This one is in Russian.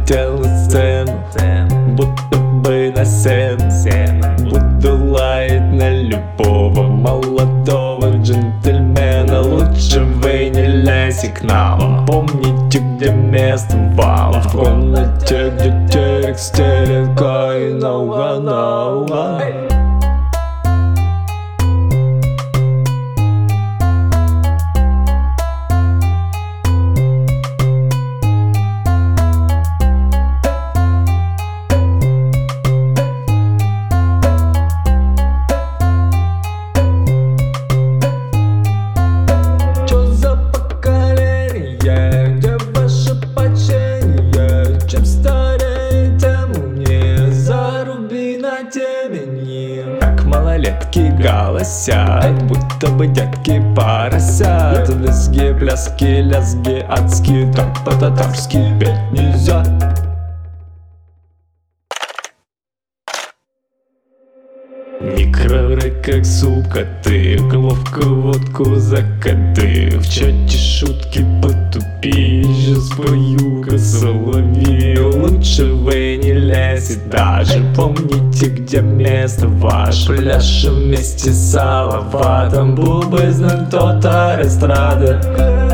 полетел на сцену, будто бы на сцену. Буду лаять на любого молодого джентльмена. Лучше вы не лезьте к нам, помните, где место вам. В комнате, где телек, стерега и науга. Как малолетки голосят, будто бы детки поросят. Визги, пляски, лязги, адски, так по-татарски петь нельзя. Микроры, как сука ты, ловко водку закаты. В чате шутки потупи, сейчас пою-ка соловей. Лучше вы не лезьте даже, помните, где место ваше. Пляшем вместе с Салаватом, Бубой знает кто-то эстрады.